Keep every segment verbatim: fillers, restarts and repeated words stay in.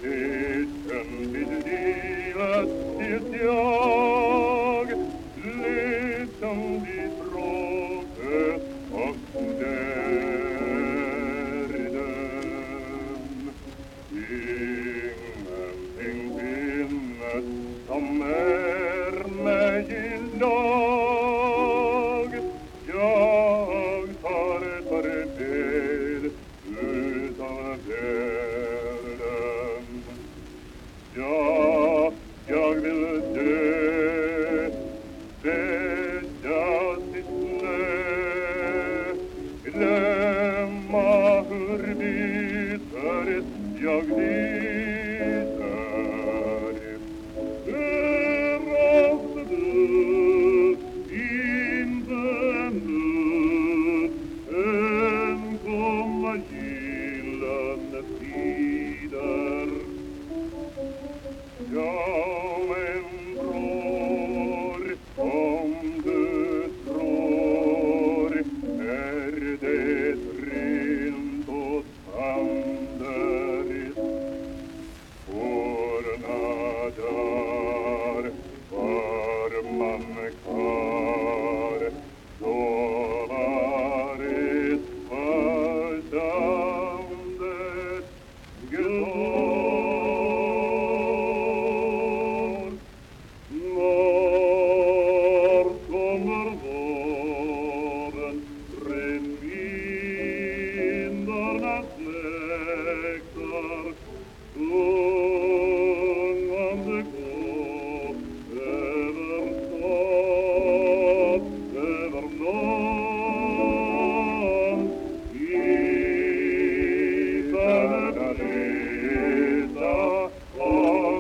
Tillbakablicken till livet tills jag liksom vid bråket av världen. Ingenting finnes som är mig i lag. Jag tar ett farväl utav världen. Ja, jag vill dö, bädda till snö, glömma hur bittert jag lider. Det måste du inte ännu än komma gyllene tider. Ja, men bror, om du tror, är det rent och sanderligt. Forna dagar var man kvar, då var ett förstammet glad. När kommer våren, renvindarnas nektar, sjungande går över stad, över land. Isarna resa och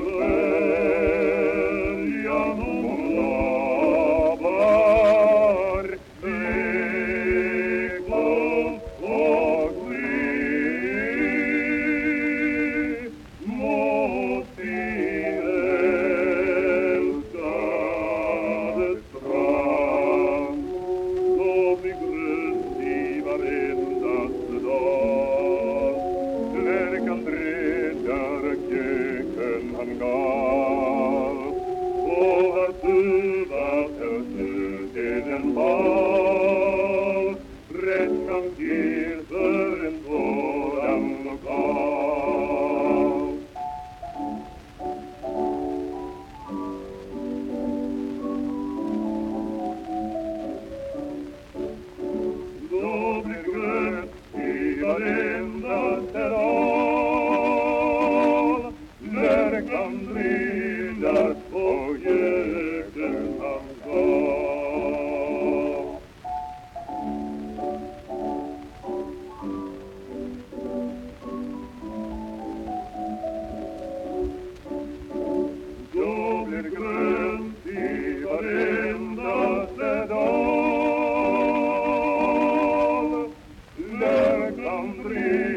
böljan omlavar, vägglöm och sky mot din älskade strand. Så blir grönt i varendaste dag, lärkan bredar köken han gav, och att duva höll till en bal, rätt kan till för en sådan lokal. Då blir grönt i varendaste dal, lärkan bredar och göken han gav. Då blir grönt i varendaste dal, lärkan bredar